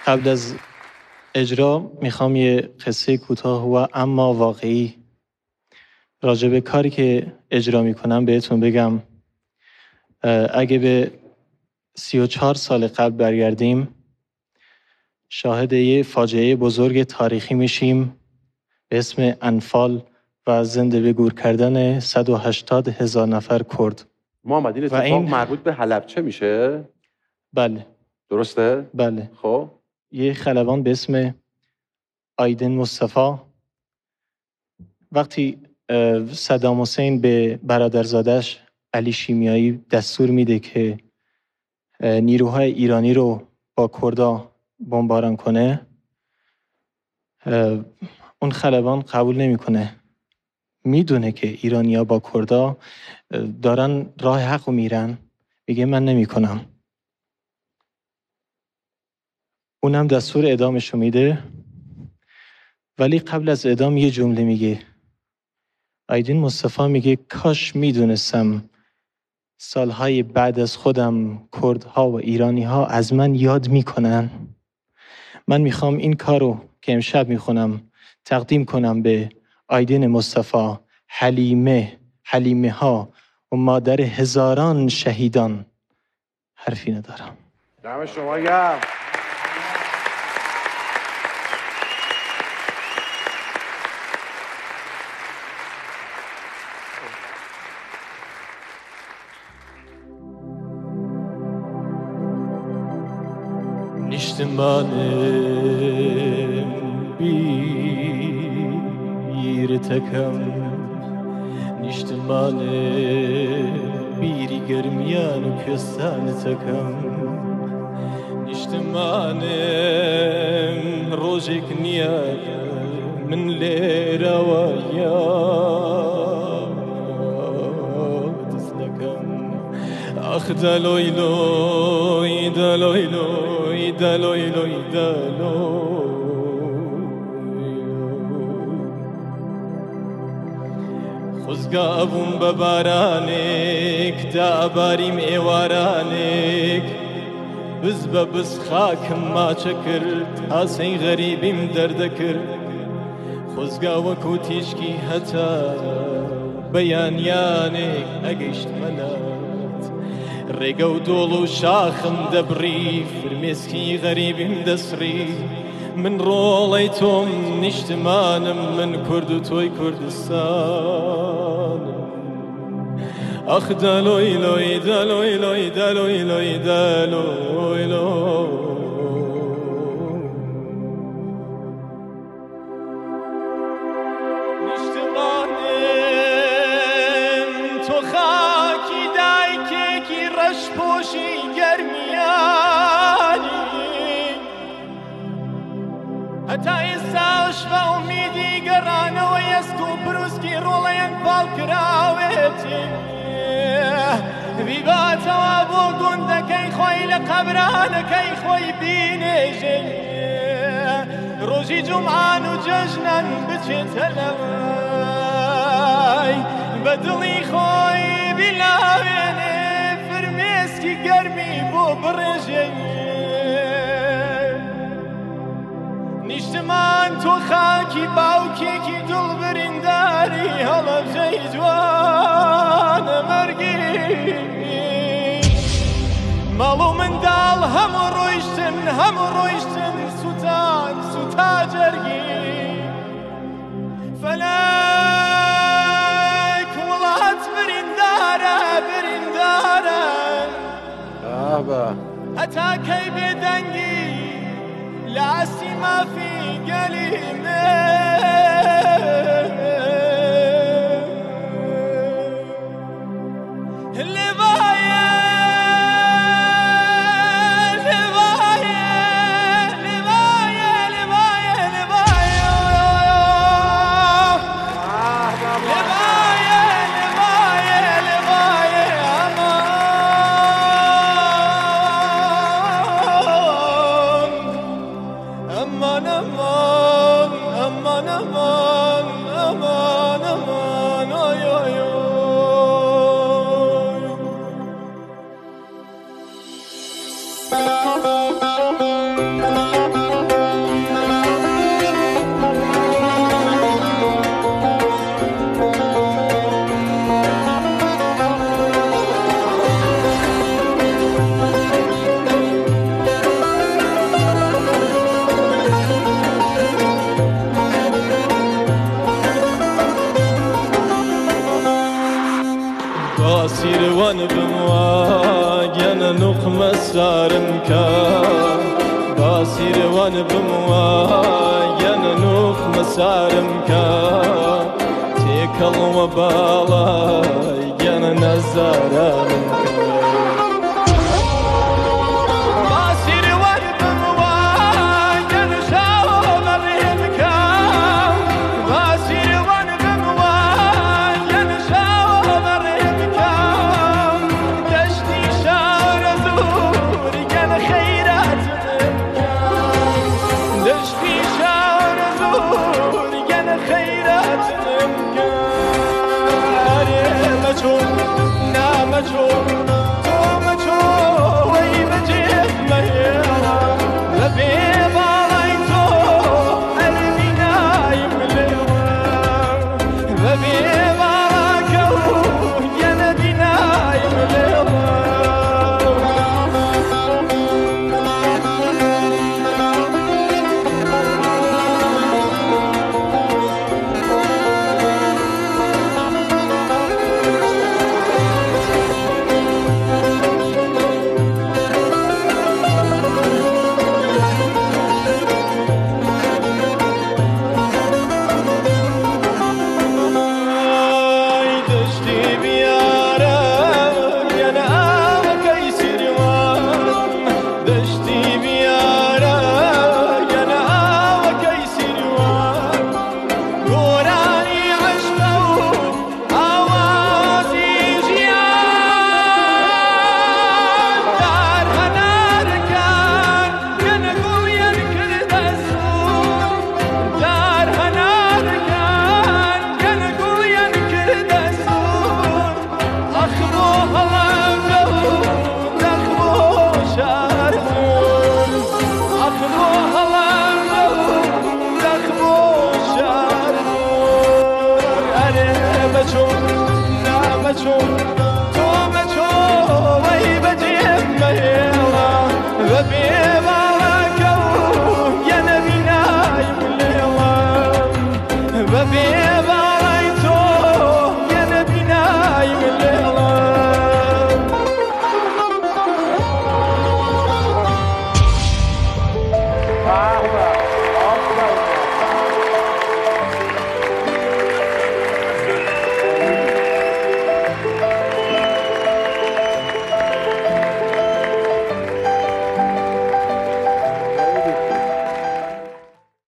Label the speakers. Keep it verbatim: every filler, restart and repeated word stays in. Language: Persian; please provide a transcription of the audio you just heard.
Speaker 1: قبل از اجرا میخوام یه قصه کوتاه و اما واقعی راجع به کاری که اجرا میکنم بهتون بگم. اگه به سی و چهار سال قبل برگردیم شاهد یه فاجعه بزرگ تاریخی میشیم به اسم انفال و زنده به گور کردن صد و هشتاد هزار نفر کرد.
Speaker 2: محمد این اتفاق این... مربوط به حلبچه میشه؟
Speaker 1: بله.
Speaker 2: درسته؟
Speaker 1: بله.
Speaker 2: خب
Speaker 1: یه خلبان به اسم آیدین مصطفی وقتی صدام حسین به برادرزادش علی شیمیایی دستور میده که نیروهای ایرانی رو با کردا بمباران کنه، اون خلبان قبول نمیکنه. میدونه که ایرانی‌ها با کردا دارن راه حق رو میرن، میگه من نمیکنم. اونم دستور اعدامش رو میده، ولی قبل از اعدام یه جمله میگه. آیدین مصطفی میگه کاش میدونستم سالهای بعد از خودم کردها و ایرانی‌ها از من یاد میکنن. من میخوام این کارو که امشب میخونم تقدیم کنم به آیدین مصطفی، حلیمه، حلیمه ها و مادر هزاران شهیدان. حرفی ندارم.
Speaker 2: دم شما گرم.
Speaker 1: Niştimanem bir takam, Niştimanem bir germiyan köstan takam, Niştimanem rojek niyat min lera wa yad islakam, Ah daloy loy daloy loy daloy loy daloy خزگابون ببارانک داباریم ایوارانک بز ببز خاکم ما چکرد آسین غریبیم درد کرد خزگا وکو تیشکی هتا بیانیانک اگشت منات ڕێگە و دۆڵ و شاخم دەبڕی فرمێسکی غەریبیم دەسڕی من ڕۆڵەی تۆم نیشتمانم من کورد و تۆی کوردستانم ئەخ دەلۆی لۆی دەلۆی لۆی دەلۆی لۆی دەلۆی لۆی نیشتمانم تۆ خاکی دایکێکی ڕەشپۆشی گەرمیانی هەتا ئێستاش بە ئومیدی گەڕانەوە ئەست و بروسکی ڕۆڵەیەن پاڵکراوێتی بیباتەوە بۆ گوندەکەی خۆی لە قەبرانەکەی خۆی بینێژێ ڕۆژی جومعان و جەژنەن بچێتە لەوای بە دڵی خۆی بیلاوێنێ فرمێسکی گەرمی بۆ بڕێژێ نیشتمان تۆ خاکی باوکێکی دڵ برینداری هەڵەبجەی جوانە مەرگی ماڵ و منداڵ هەموو ڕۆیشتن هەموو ڕۆیشتن سوتان سوتا جەرگی فەلەک وڵات بریندارە بریندارە هەتا کەی بێدەنگی لە ئاسی مافی گەلیمێ لێوایە لێوایە لێوایە لێوایە لێوایە لێوایە لێوایە لێوایە ئەمان ئەمان ئەمان ئەمان ئەمان
Speaker 3: نوخ مسارم که باسیر وان بموا ین نوخ مسارم که تکل و بالا ین نزارم که